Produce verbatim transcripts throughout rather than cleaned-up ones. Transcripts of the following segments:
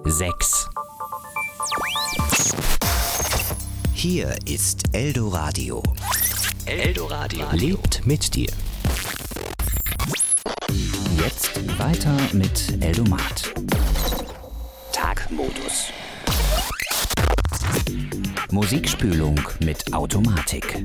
sechs. Hier ist Eldoradio. Eldoradio lebt mit dir. Jetzt weiter mit Eldomat. Tagmodus. Musikspülung mit Automatik.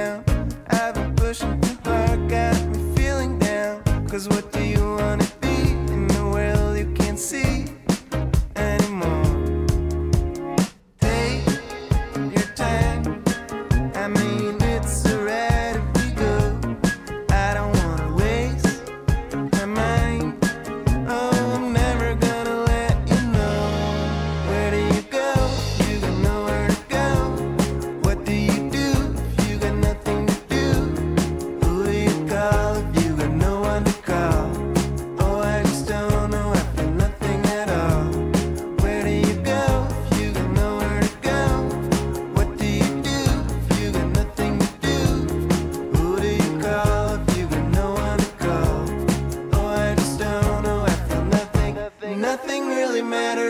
Cause what do you wanna be?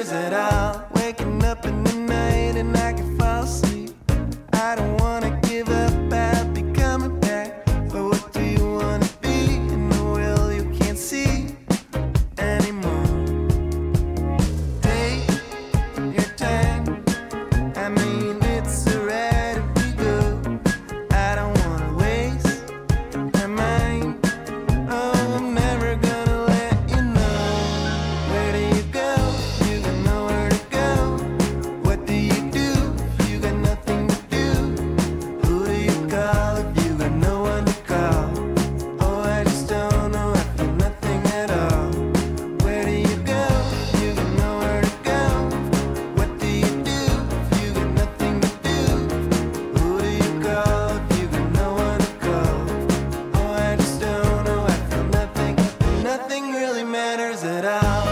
matters at all. Waking up in the night and I can fall asleep. I don't wanna give up, I'll be coming back. But what do you wanna be in the world you can't see anymore? Take your time, I mean it's alright if we go. I don't wanna waste my mind. Oh, I'm never gonna let you know. Where do you go? You got nowhere to go. What do you do if you got nothing to do? Who do you call if you got no one to call? Oh, I just don't know, I feel nothing at all. Where do you go? You got nowhere to go. What do you do if you got nothing to do? Who do you call if you got no one to call? Oh, I just don't know, I feel nothing. Nothing really matters at all.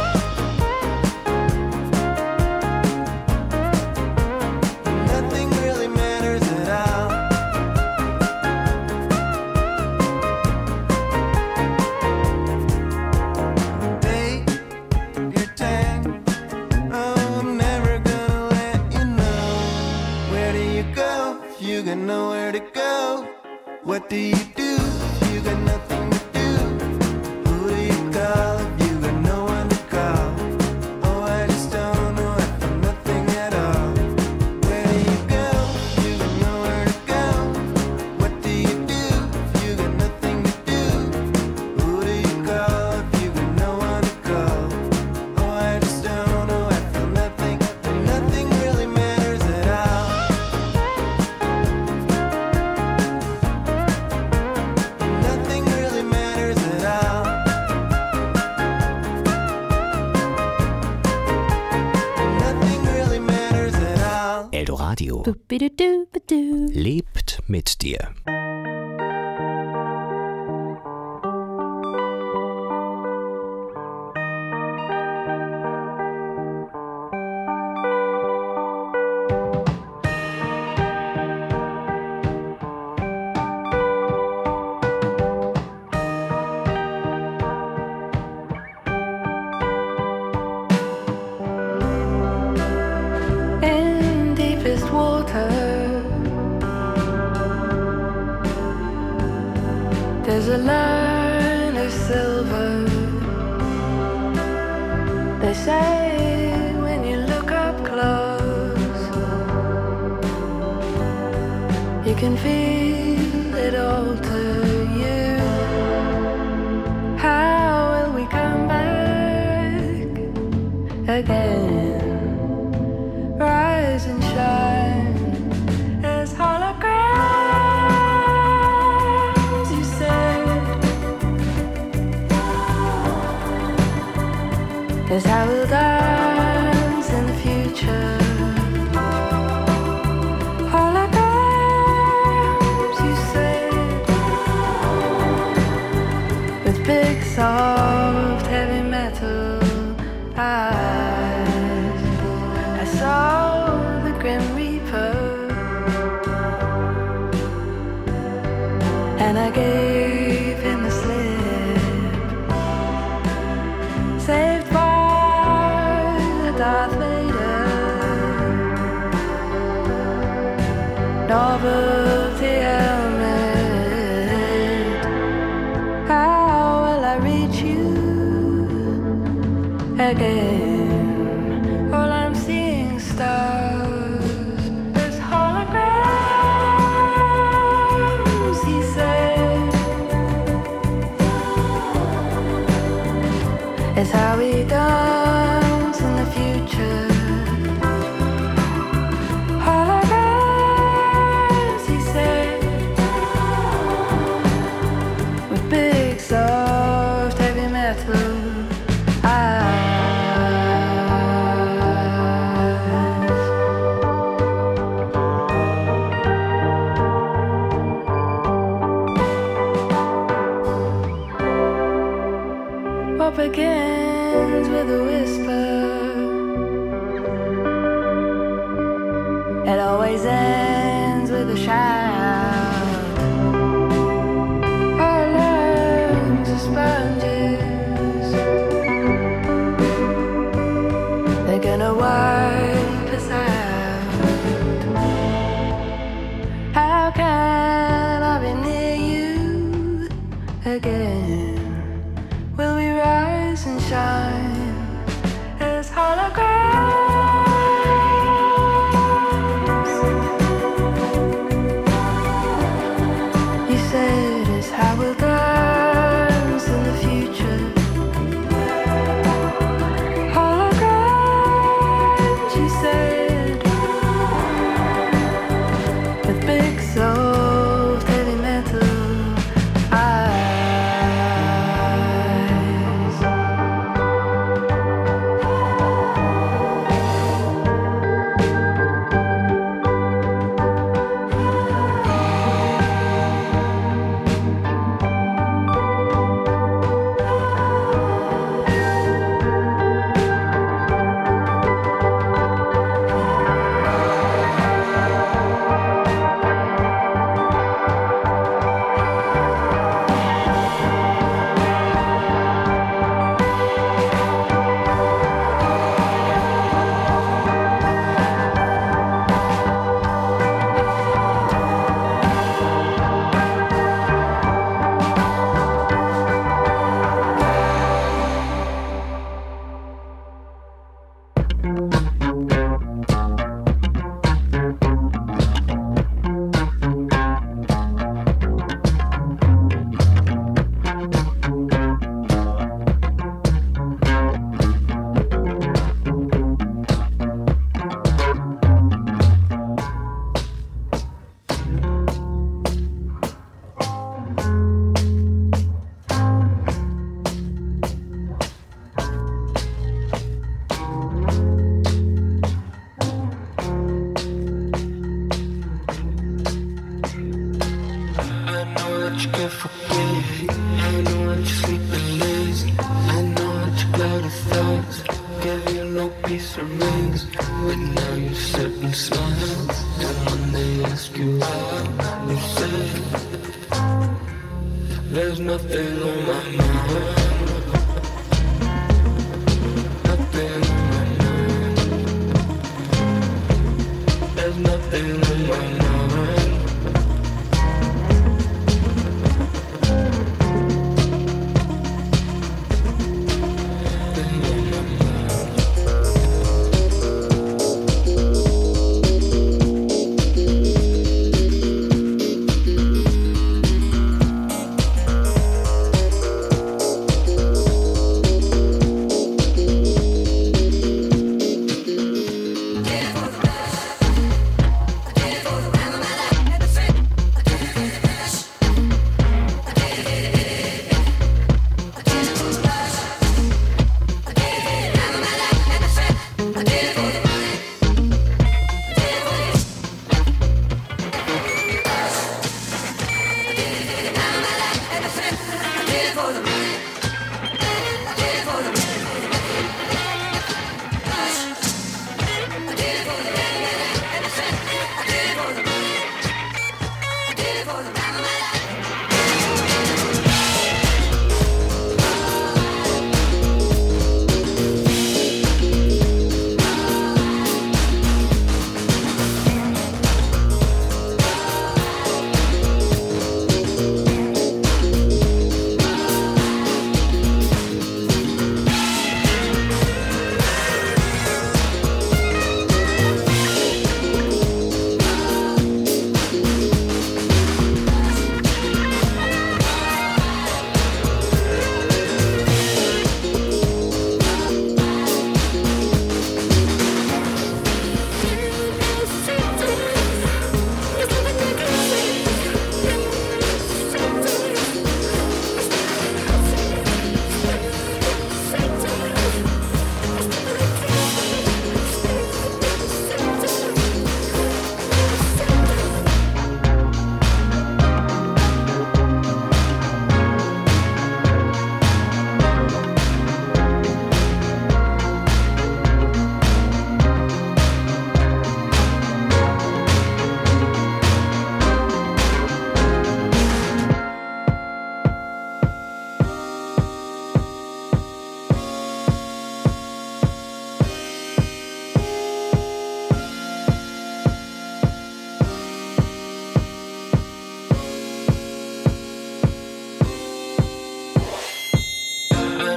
Nothing really matters at all. Take your time. Oh, I'm never gonna let you know. Where do you go if you got nowhere to go? What do you do if you got nothing to do? Who do you call if you got no one to call? Oh, I just don't know, I feel nothing at all. Where do you go if you got nowhere to go? What do you do if you got nothing to do? Who do you call if you got no one to call? Oh, I just don't know, I feel nothing. Nothing really matters at all. Nothing really matters at all. Nothing really matters at all. Eldoradio Boop-be-doo-doo-ba-doo. lebt mit dir. In deepest water, there's a line of silver. They say when you look up close, you can feel it alter you. How will we come back again? Rise and shine as holograms, you said. Is how we'll dance in the future. Holograms, you said. With big, soft, heavy metal eyes. I saw the Grim Reaper, and I gave him the slip, saved by the Darth Vader, novelty helmet. How will I reach you again? All I'm seeing stars as holograms, he said. It's how we dance in the future. Holograms, he said. With big, soft, heavy metal eyes. What begins with a whisper, it always ends with a shout. Our lungs are sponges, they can shine as holograms. You said is how we'll dance in the future. Holograms, you said, with big soft heavy metal eyes. There's nothing on my mind. Nothing on my mind. There's nothing on my mind.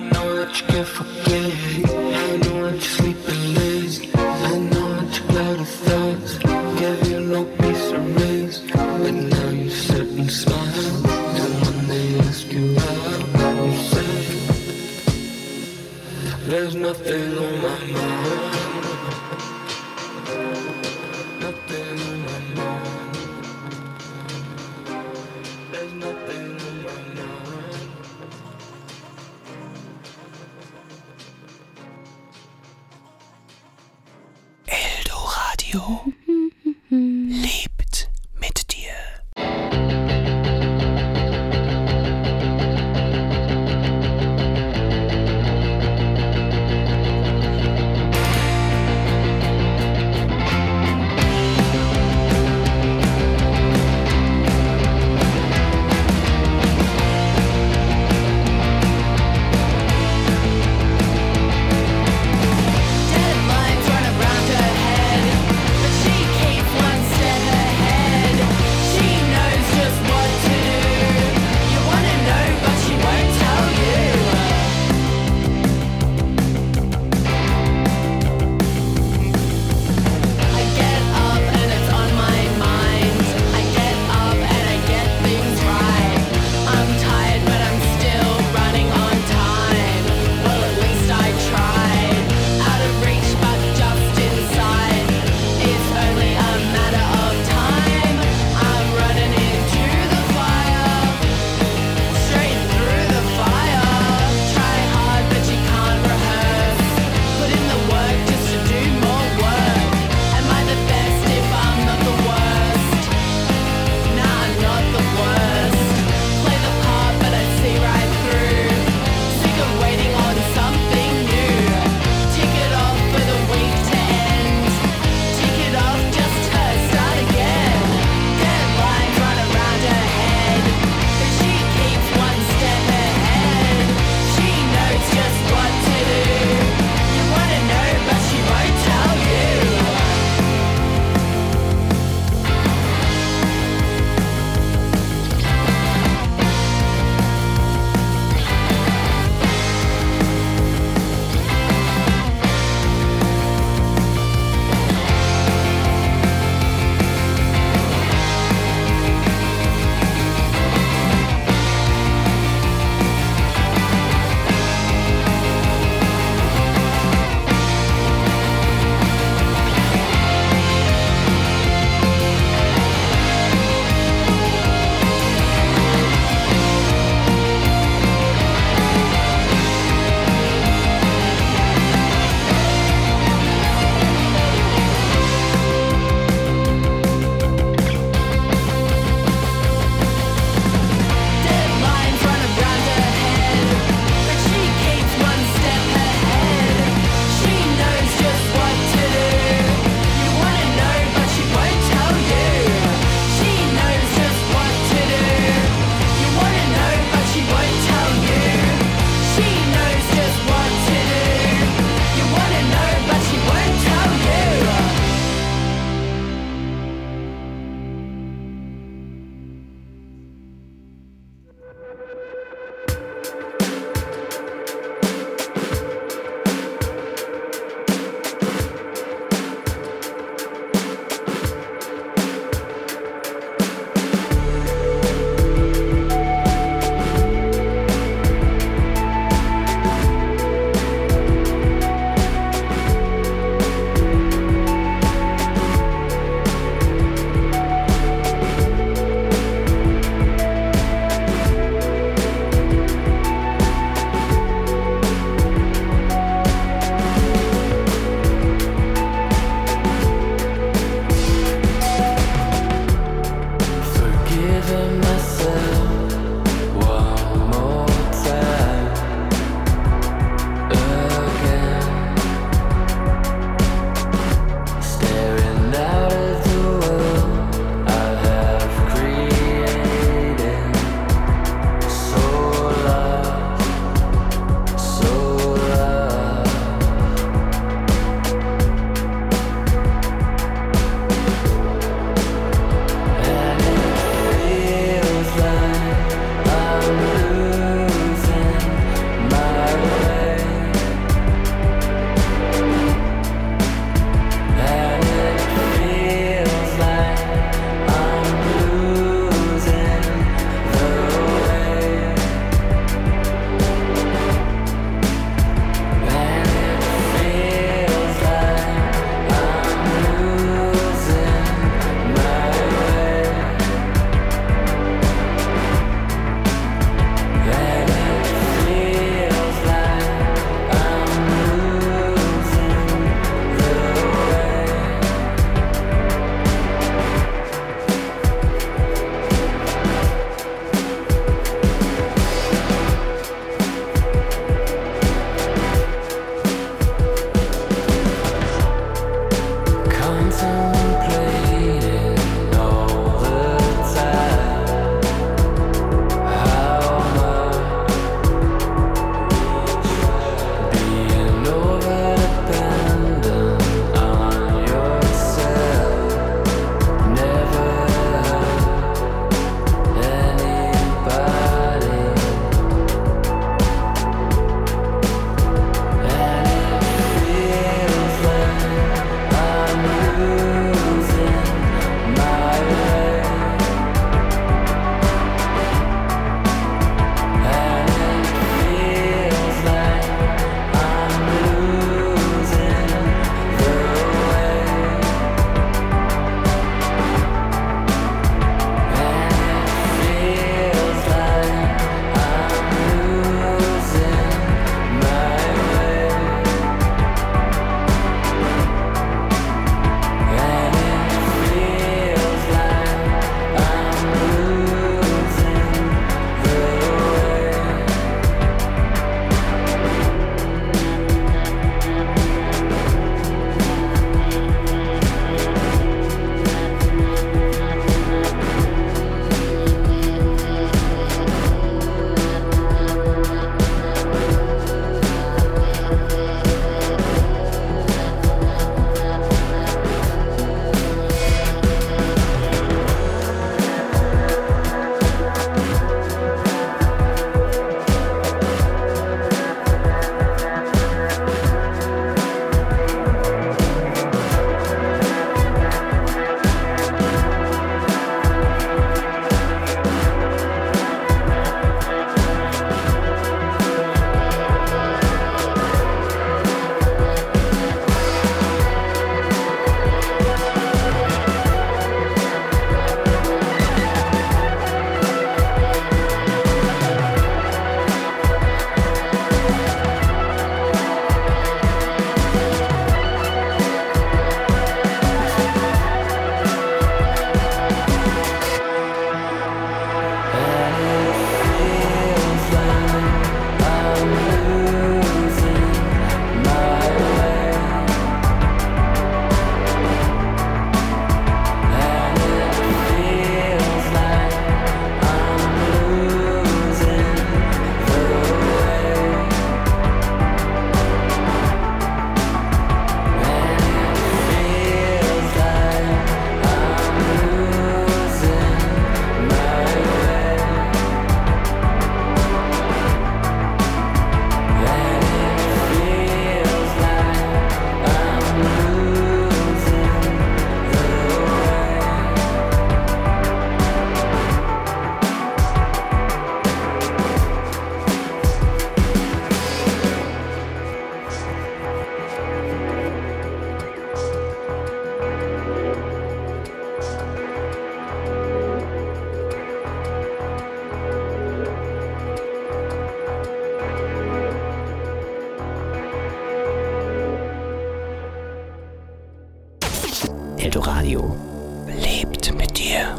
know that you can't forget. I know that you're sleeping lazy. I know that you're cloud of thoughts. Gave you no peace or raise. But now you sit and smile. And when they ask you out, you say, there's nothing on my mind. Nothing on my mind. There's nothing on my mind. Eldoradio lebt mit dir. Deadlines run around her head, but she Eldoradio lebt mit dir.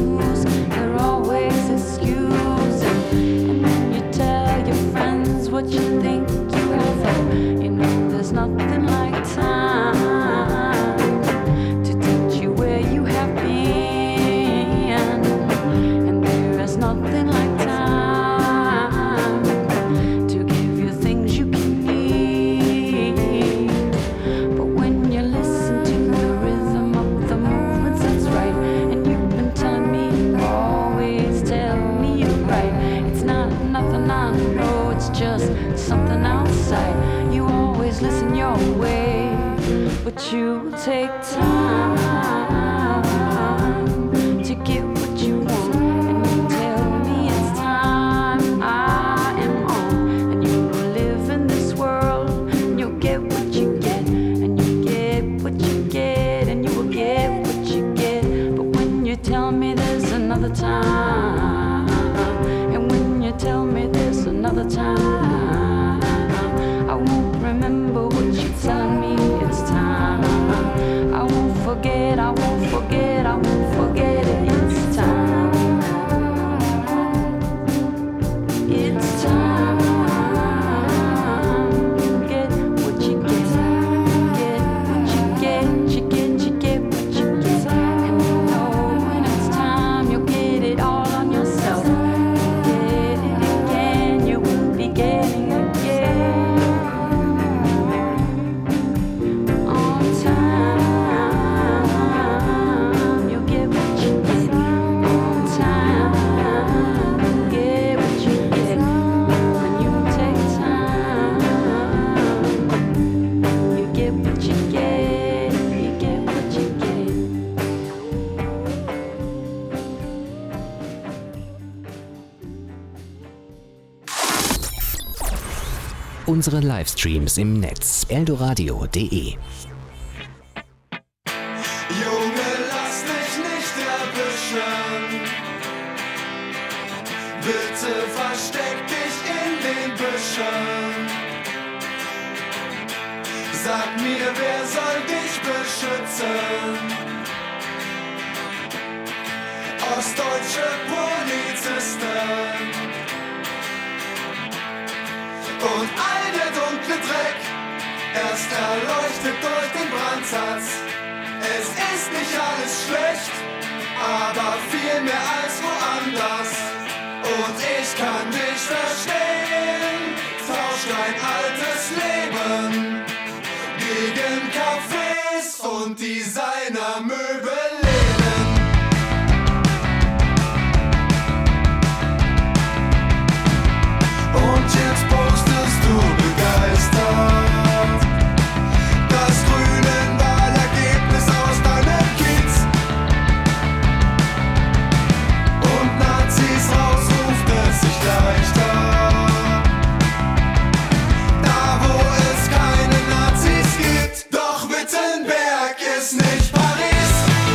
What and I know it's just something outside. You always listen your way, but you take time to get what you want, and you tell me it's time I am on, and you will live in this world, and you'll get what you get, and you get what you get, and you will get what you get. But when you tell me there's another time, and when you tell me there's another time, I won't remember what you're telling me it's time. I won't forget, I won't forget, I won't forget it. It's time. It's time. Get what you get. Get what you get. You get, you get what you get. And you know when it's time, you'll get it all on yourself. Get it again, you will be getting again. On time, you'll get what you get. On time, you'll get what you get. When you take time, you get what you get. You get what you get. Unsere Livestreams im Netz eldoradio punkt de. Junge, lass dich nicht erwischen. Bitte versteck dich in den Büschen. Sag mir, wer soll dich beschützen? Ostdeutsche Polizisten. Und all der dunkle Dreck, erst erleuchtet durch den Brandsatz. Es ist nicht alles schlecht, aber viel mehr als woanders. Und ich kann dich verstehen, tausch dein altes Leben gegen Cafés und Designermöbelläden. Und jetzt postest du begeistert das Grünen-Wahlergebnis aus deinem Kiez. Und Nazis raus ruft es sich leichter. Da wo es keine Nazis gibt. Doch Wittenberg ist nicht Paris.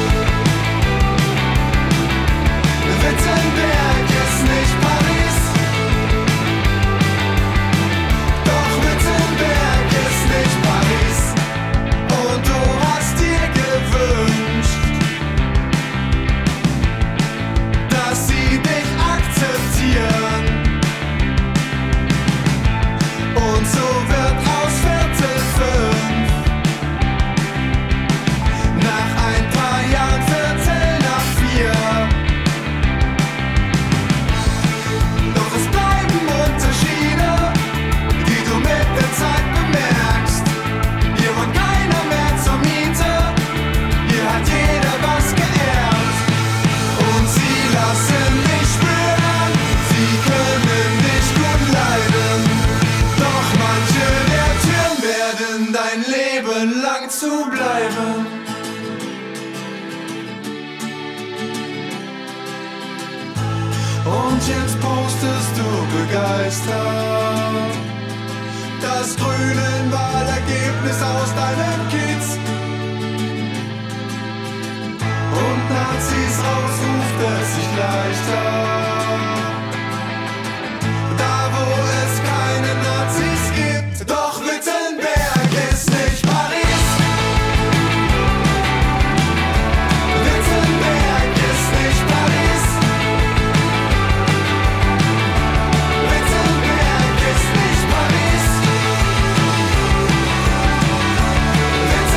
Wittenberg ist nicht Paris. Doch Wittenberg ist nicht Paris. Und du hast dir gewünscht, dass sie dich akzeptieren. Und so wird aus Viertel fünf nach ein paar Jahren Viertel nach vier. Doch es bleiben Unterschiede, die du mit der Zeit bemerkst. Hier wohnt keiner mehr zur Miete, hier hat jeder was geerbt. Und sie lassen dich spüren, sie können dich gut leiden. Doch manche der Türen werden dein Leben lang zubleiben. Und jetzt postest du begeistert das Grünen-Wahlergebnis aus deinem Kiez. Und Nazis raus ruft es sich leichter. Da wo es keine Nazis gibt. Doch Wittenberg ist nicht Paris. Wittenberg ist nicht Paris. Wittenberg ist nicht Paris. Wittenberg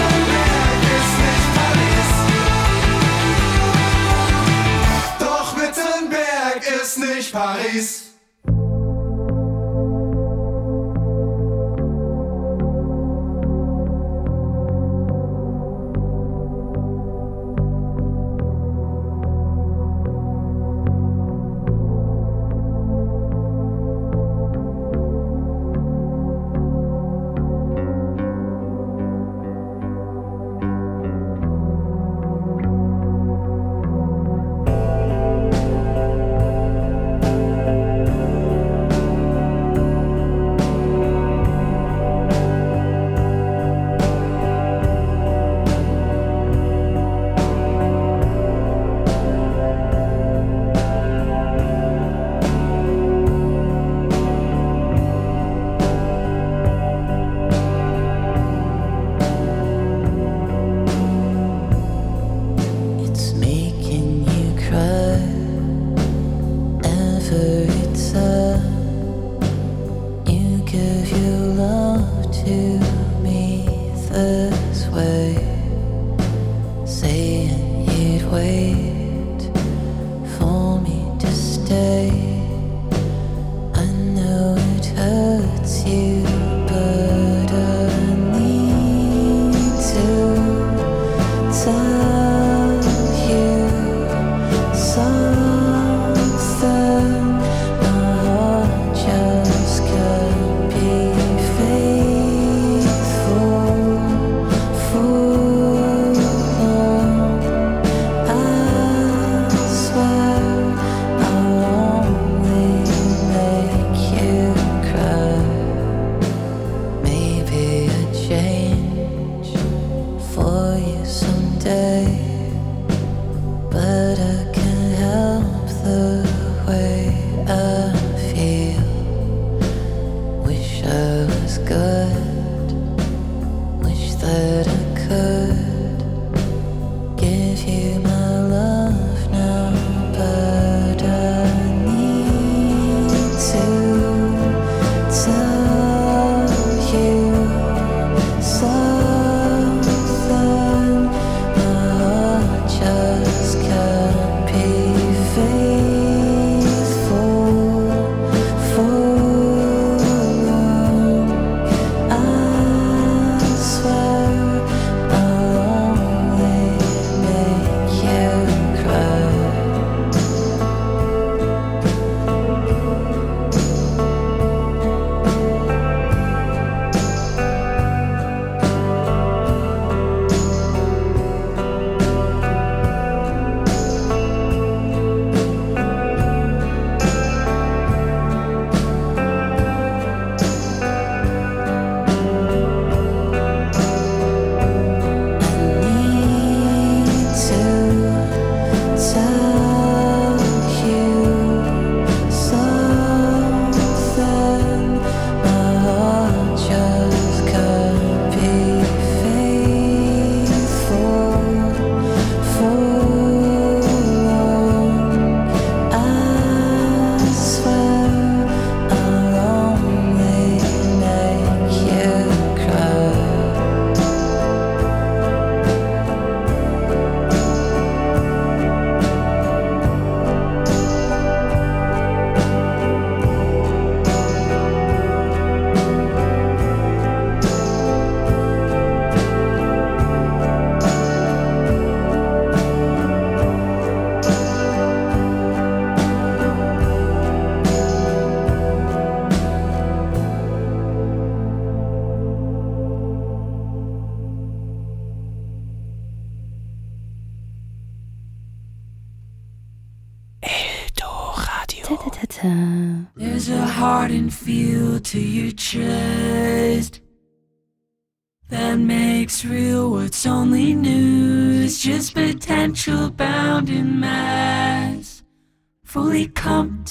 heart and feel to your chest. That makes real what's only news, just potential bound in mass, fully come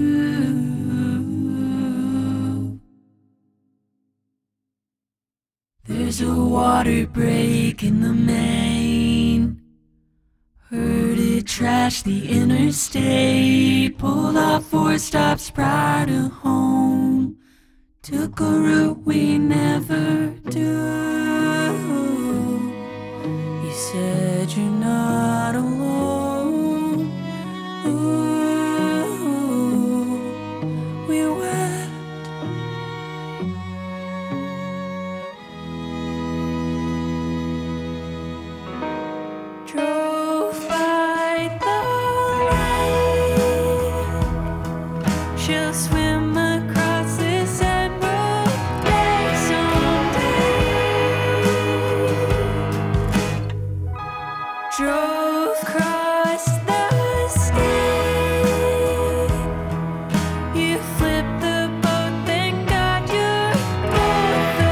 to. There's a water break in the main. Heard it trash the interstate. Pulled off four stops prior to home. Took a route we never do. You said you're not alone. Ooh, we wept. Drove by the lake. She'll swim across this emerald lake someday. Drove across the state. You flipped the boat, thank God you're both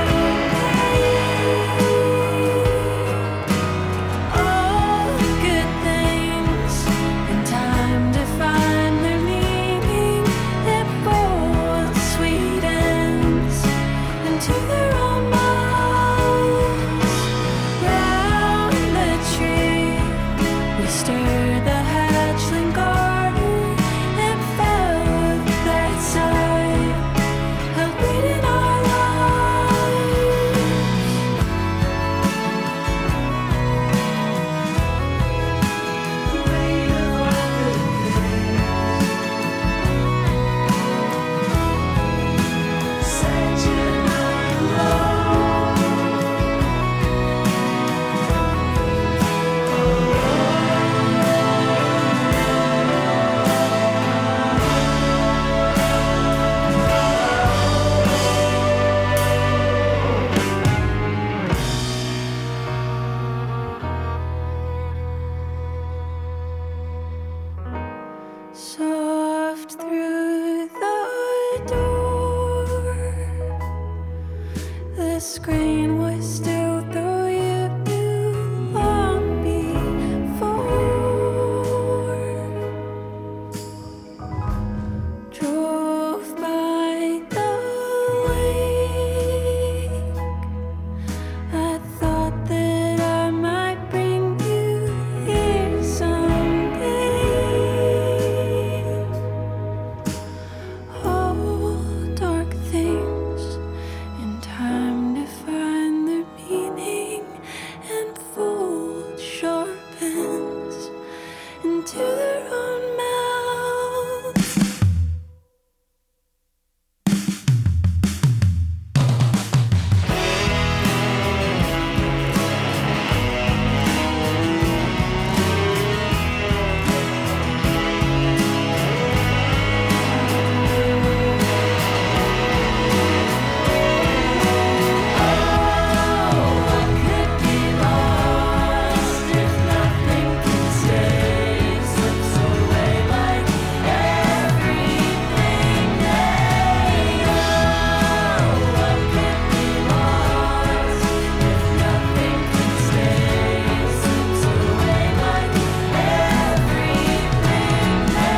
okay. All good things in time to find their meaning. It both sweet ends into their own mouths. Round the tree, we stirred the hatchling garden and felt that sigh held weight in our lives. The weight of all good things. Said you're not alone. Soft through the door, the screen was still though you knew long before. Drove by the lake. I thought that I might bring you here someday. All dark things in time to find their meaning, and fold sharpens into their own mouths. What could be lost if nothing can stay? Slips away like everything they know. What could be lost if nothing can stay? Slips away like everything they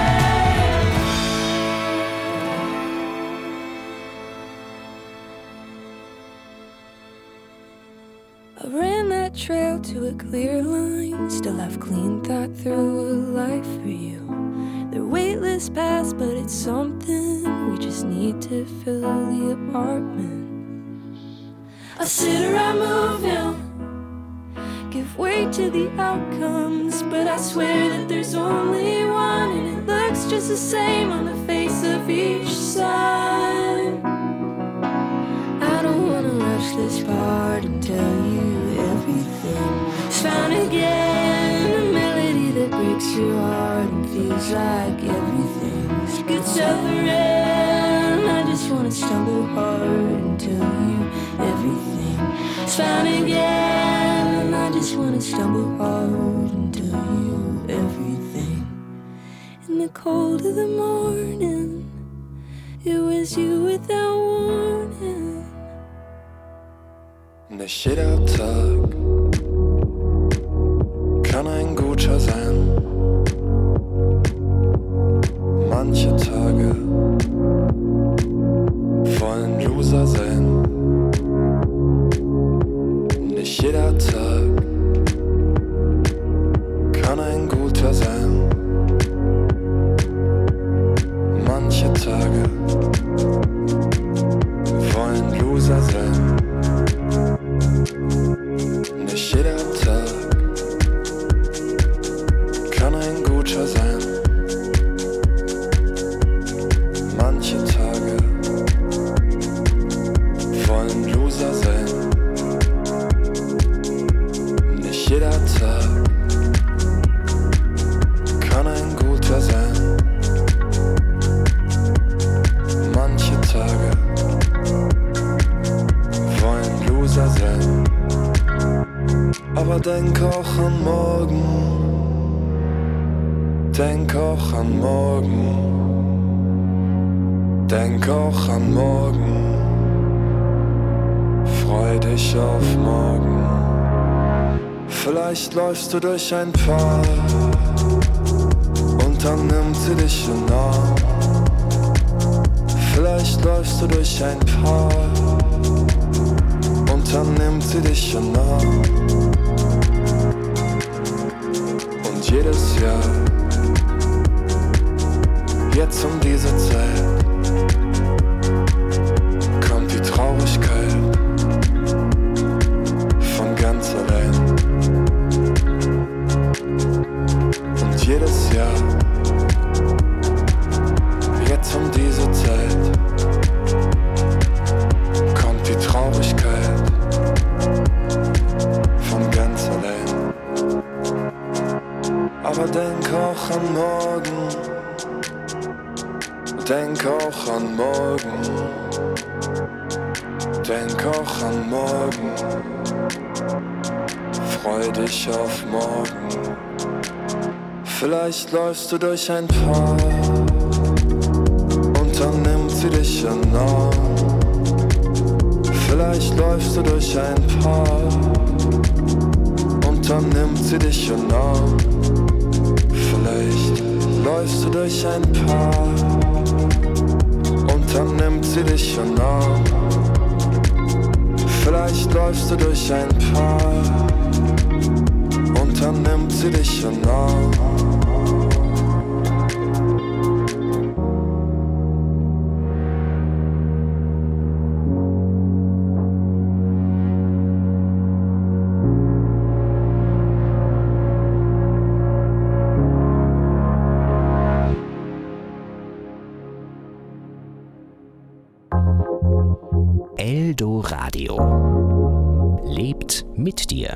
I ran that trail to a clear line. Still have clean thought through a life for you. They're weightless paths, but it's something. We just need to fill the apartment. I sit or I move now. Give way to the outcomes, but I swear that there's only one, and it looks just the same on the face of each side. I don't wanna rush this part and tell you everything. It's found again, a melody that breaks your heart and feels like everything's good suffering. I just wanna stumble hard and tell you everything. It's found again, and I just wanna stumble hard and tell you everything. In the cold of the morning, it was you without warning. Nicht jeder Tag kann ein guter sein. Manche Tage wollen Loser sein. Nicht jeder Tag kann ein guter sein. Manche Tage wollen Loser sein. Nicht jeder Tag kann ein guter sein. Manche Tage wollen Loser sein. Nicht jeder Tag kann ein guter sein. Manche Tage wollen Loser sein. Aber denk auch an morgen. Denk auch an morgen. Denk auch an morgen. Freu dich auf morgen. Vielleicht läufst du durch ein Park und dann nimmt sie dich in den Arm. Vielleicht läufst du durch ein Park und dann nimmt sie dich in den Arm. Und jedes Jahr, jetzt um diese Zeit, kommt die Traurigkeit von ganz allein. Und jedes Jahr, jetzt um diese Zeit, kommt die Traurigkeit von ganz allein. Aber denk auch an morgen. Denk auch an morgen. Denk auch an morgen. Freu dich auf morgen. Vielleicht läufst du durch ein Park und dann nimmt sie dich in den Arm. Vielleicht läufst du durch ein Park und dann nimmt sie dich in den Arm. Vielleicht läufst du durch ein Park und dann nimmt sie dich in den Arm. Vielleicht läufst du durch ein Park und dann nimmt sie dich in den Arm. Eldoradio lebt mit dir.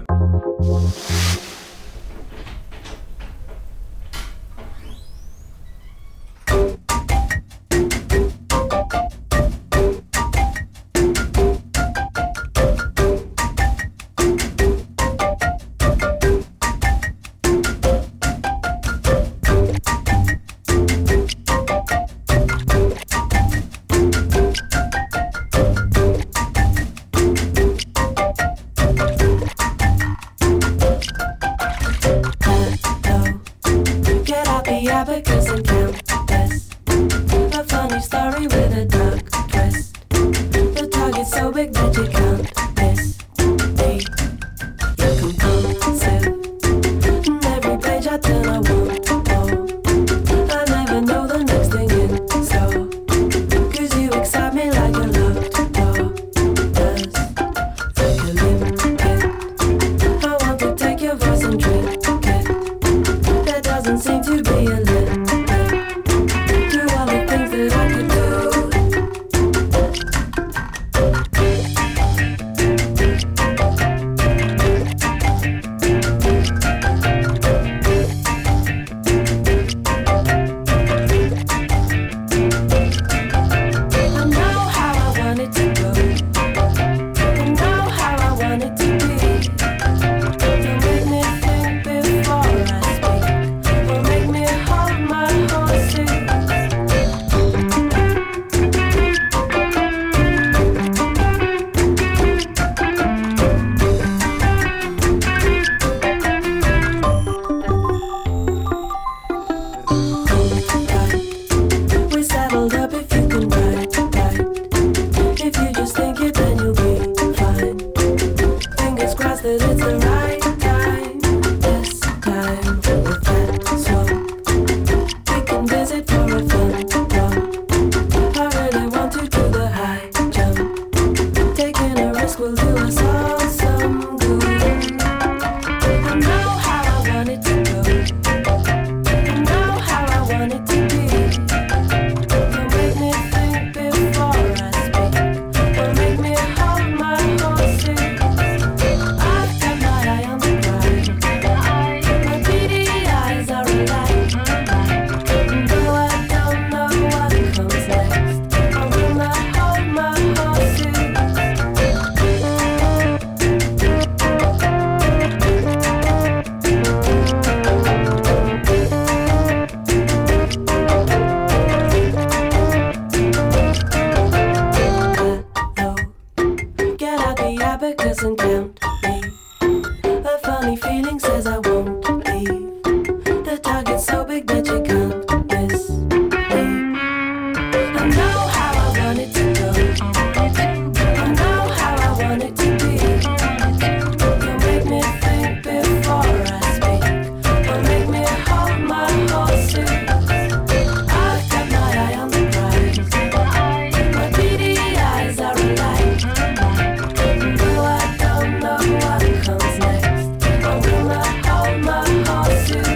doesn't tempt me. A funny feeling says I won't leave. The target's so big that you can't miss me. I know how I want it to go. I know how I want it to be. You make me think before I speak. You make me hold my horses. I've got my eye on the prize. My beady eyes are alive. Though I don't know what comes next, I will not hold my horses.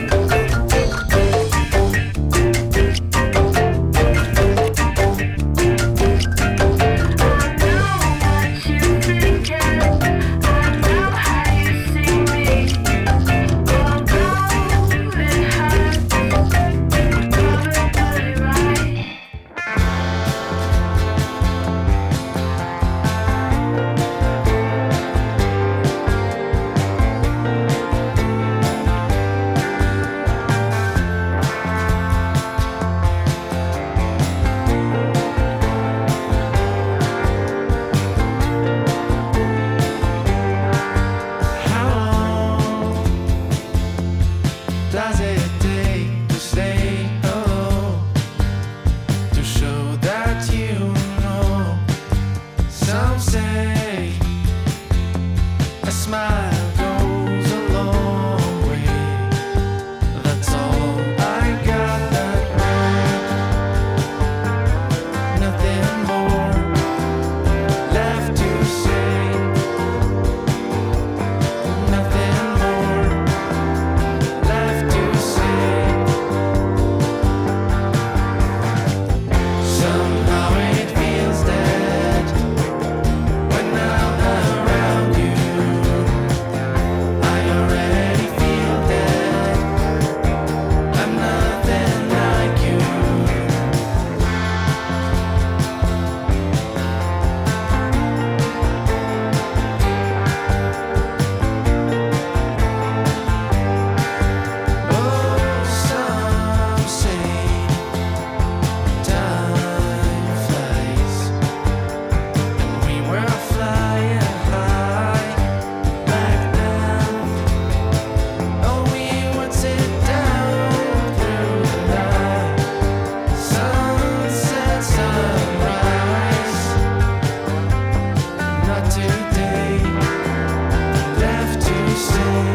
Does it take to say hello, to show that you know? Some say a smile goes a long way. That's all I got that night. Nothing more left to say. Nothing more left to say. Somehow it feels dead when I'm around you. I already feel dead. I'm nothing like you. Oh, some say time flies, and we were flying high back then. Oh, we would sit down through the night, sunset, sunrise. Not today, left to say.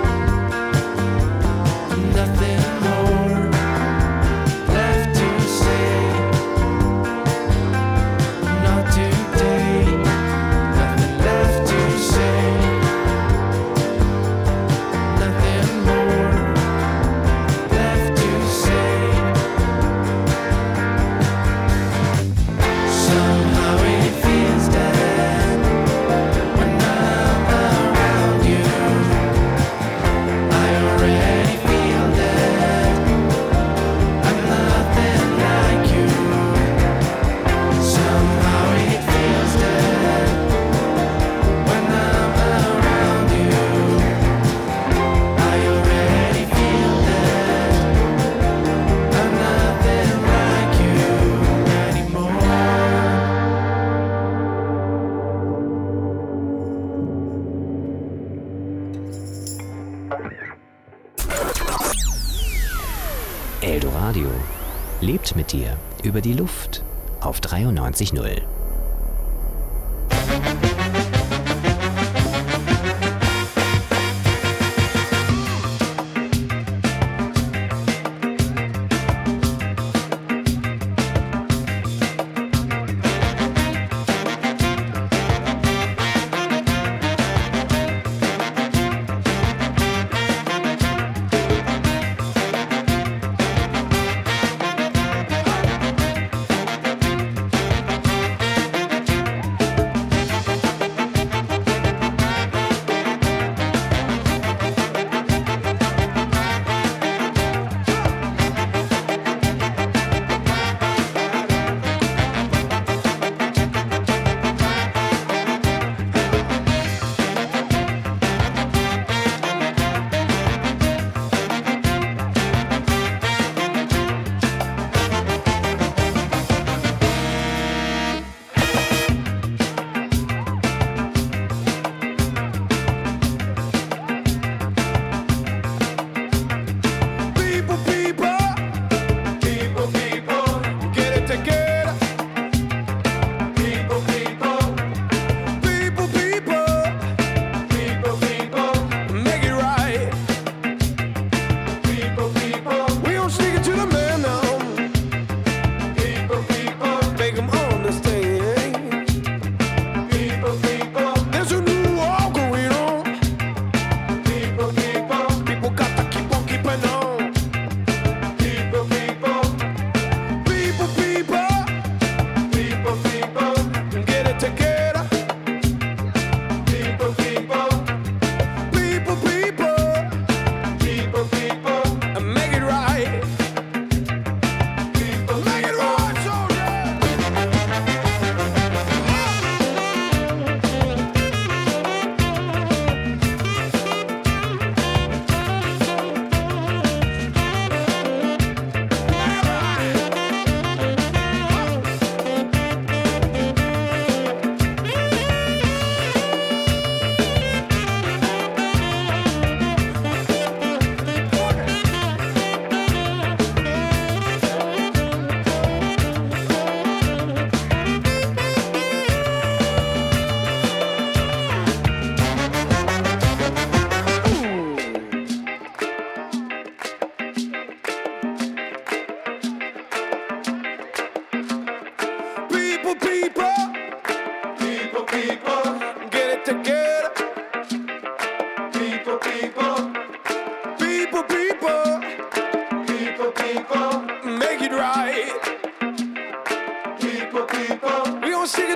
Nothing more left to say. Not today. Nothing left to say. Nothing more left to say. Somehow it feels dead when I'm around you. I already feel dead. I'm nothing like you. Somehow it feels dead when I'm around you. I already feel dead. I'm nothing like you anymore. Eldoradio lebt mit dir über die Luft auf dreiundneunzig Komma null. Somehow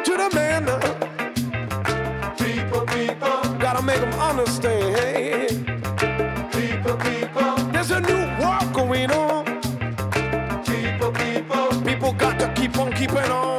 it to the man. People, people, gotta make them understand. People, people, there's a new war going on. People, people, people got to keep on keeping on.